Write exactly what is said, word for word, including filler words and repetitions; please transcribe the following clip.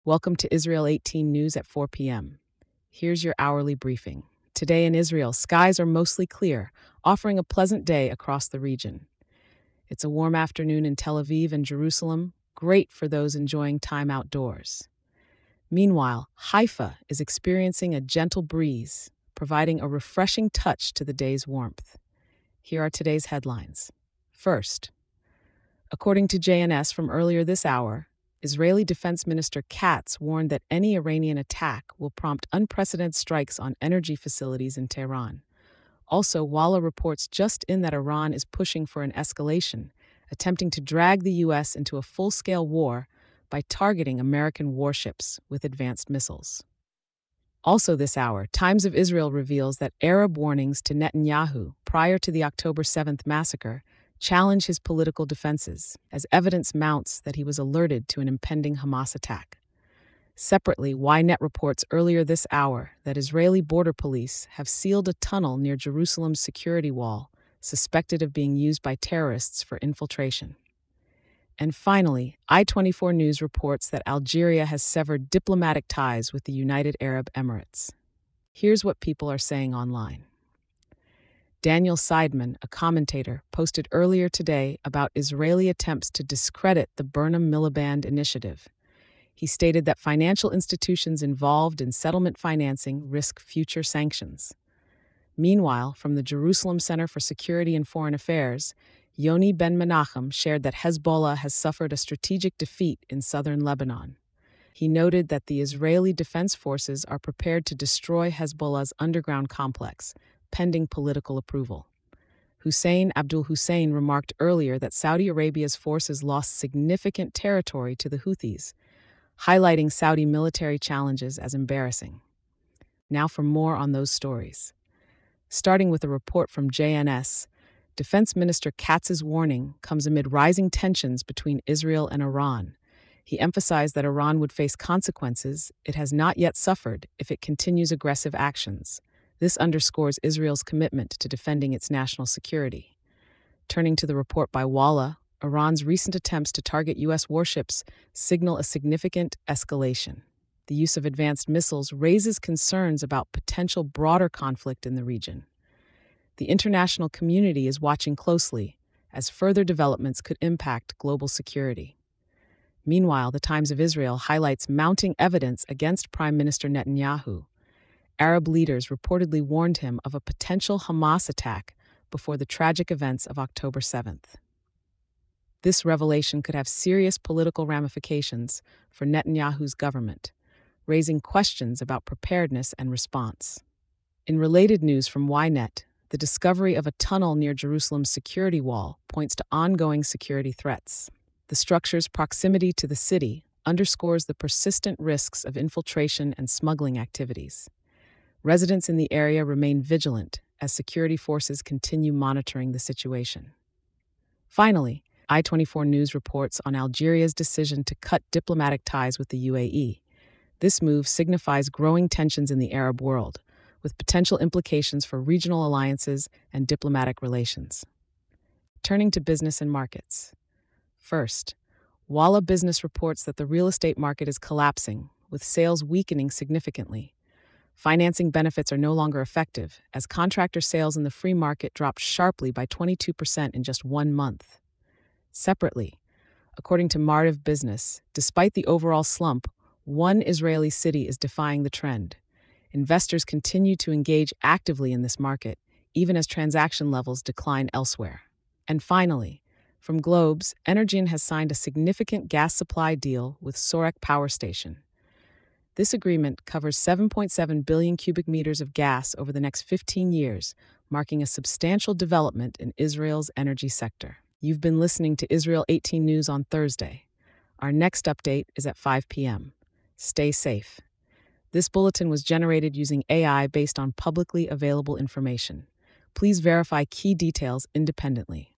Welcome to Israel eighteen News at four p m. Here's your hourly briefing. Today in Israel, skies are mostly clear, offering a pleasant day across the region. It's a warm afternoon in Tel Aviv and Jerusalem, great for those enjoying time outdoors. Meanwhile, Haifa is experiencing a gentle breeze, providing a refreshing touch to the day's warmth. Here are today's headlines. First, according to J N S from earlier this hour, Israeli Defense Minister Katz warned that any Iranian attack will prompt unprecedented strikes on energy facilities in Tehran. Also, Walla reports just in that Iran is pushing for an escalation, attempting to drag the U S into a full-scale war by targeting American warships with advanced missiles. Also this hour, Times of Israel reveals that Arab warnings to Netanyahu prior to the October seventh massacre challenge his political defenses, as evidence mounts that he was alerted to an impending Hamas attack. Separately, Ynet reports earlier this hour that Israeli border police have sealed a tunnel near Jerusalem's security wall, suspected of being used by terrorists for infiltration. And finally, I twenty-four News reports that Algeria has severed diplomatic ties with the United Arab Emirates. Here's what people are saying online. Daniel Seidman, a commentator, posted earlier today about Israeli attempts to discredit the Burnham Miliband initiative. He stated that financial institutions involved in settlement financing risk future sanctions. Meanwhile, from the Jerusalem Center for Security and Foreign Affairs, Yoni Ben Menachem shared that Hezbollah has suffered a strategic defeat in southern Lebanon. He noted that the Israeli Defense Forces are prepared to destroy Hezbollah's underground complex, pending political approval. Hussein Abdul Hussein remarked earlier that Saudi Arabia's forces lost significant territory to the Houthis, highlighting Saudi military challenges as embarrassing. Now for more on those stories. Starting with a report from J N S, Defense Minister Katz's warning comes amid rising tensions between Israel and Iran. He emphasized that Iran would face consequences it has not yet suffered if it continues aggressive actions. This underscores Israel's commitment to defending its national security. Turning to the report by Walla, Iran's recent attempts to target U S warships signal a significant escalation. The use of advanced missiles raises concerns about potential broader conflict in the region. The international community is watching closely, as further developments could impact global security. Meanwhile, the Times of Israel highlights mounting evidence against Prime Minister Netanyahu. Arab leaders reportedly warned him of a potential Hamas attack before the tragic events of October seventh. This revelation could have serious political ramifications for Netanyahu's government, raising questions about preparedness and response. In related news from Ynet, the discovery of a tunnel near Jerusalem's security wall points to ongoing security threats. The structure's proximity to the city underscores the persistent risks of infiltration and smuggling activities. Residents in the area remain vigilant as security forces continue monitoring the situation. Finally, I twenty-four News reports on Algeria's decision to cut diplomatic ties with the U A E. This move signifies growing tensions in the Arab world, with potential implications for regional alliances and diplomatic relations. Turning to business and markets. First, Walla Business reports that the real estate market is collapsing, with sales weakening significantly. Financing benefits are no longer effective, as contractor sales in the free market dropped sharply by twenty-two percent in just one month. Separately, according to Martiv Business, despite the overall slump, one Israeli city is defying the trend. Investors continue to engage actively in this market, even as transaction levels decline elsewhere. And finally, from Globes, Energean has signed a significant gas supply deal with Sorek Power Station. This agreement covers seven point seven billion cubic meters of gas over the next fifteen years, marking a substantial development in Israel's energy sector. You've been listening to Israel eighteen News on Thursday. Our next update is at five p m Stay safe. This bulletin was generated using A I based on publicly available information. Please verify key details independently.